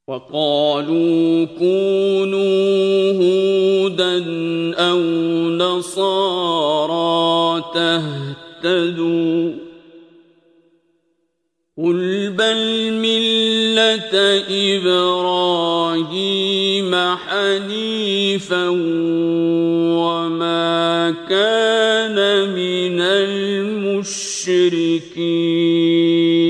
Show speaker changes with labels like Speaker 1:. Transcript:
Speaker 1: وقالوا كونوا هودا أو نصارى تهتدوا قل بل ملة إبراهيم حنيفا وما كان من المشركين